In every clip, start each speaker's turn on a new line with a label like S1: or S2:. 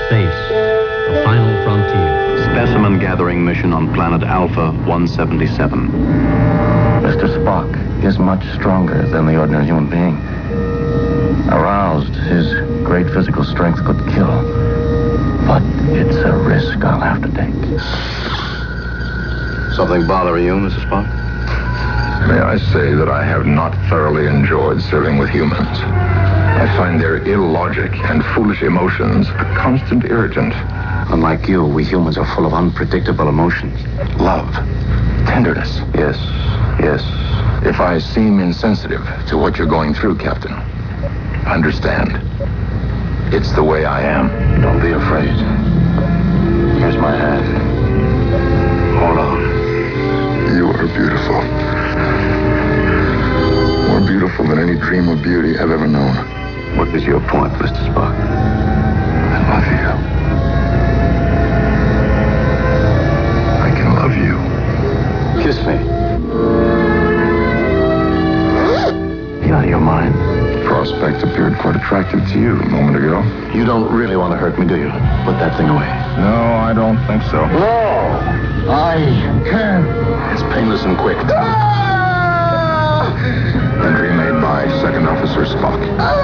S1: Space, the final frontier.
S2: Specimen gathering mission on planet Alpha 177.
S3: Mr. Spock is much stronger than the ordinary human being. Aroused, his great physical strength could kill. But it's a risk I'll have to take.
S2: Something bother you, Mr. Spock?
S4: May I say that I have not thoroughly enjoyed serving with humans. I find their illogic and foolish emotions a constant irritant.
S2: Unlike you, we humans are full of unpredictable emotions.
S4: Love, tenderness. Yes. If I seem insensitive to what you're going through, Captain, understand. It's the way I am.
S2: Don't be afraid. Here's my hand. Hold on.
S4: You are beautiful. More beautiful than any dream of beauty I've ever known.
S2: What is your point, Mr. Spock?
S4: I love you. I can love you.
S2: Kiss me. You out of your mind?
S4: The prospect appeared quite attractive to you a moment ago.
S2: You don't really want to hurt me, do you? Put that thing away.
S4: No, I don't think so.
S3: No! I can't.
S4: It's painless and quick. Entry made by Second Officer Spock.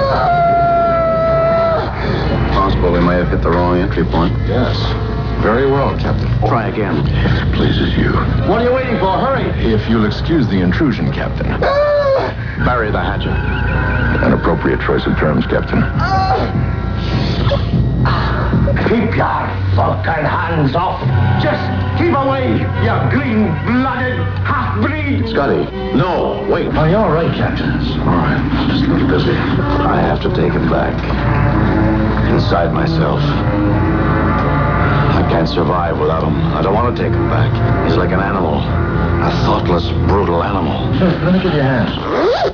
S2: Possible we may have hit the wrong entry point.
S4: Yes. Very well, Captain.
S2: Try again.
S4: If it pleases you.
S3: What are you waiting for? Hurry!
S4: If you'll excuse the intrusion, Captain.
S2: Bury the hatchet.
S4: An appropriate choice of terms, Captain.
S3: Keep your fucking hands off. Just keep away, you green-blooded half-breed.
S2: Scotty, no, wait.
S3: Oh, you're all right, Captain.
S2: All right, I'm just a little busy. I have to take him back. Inside myself. I can't survive without him. I don't want to take him back. He's like an animal. A thoughtless, brutal animal.
S3: Let me give you a hand.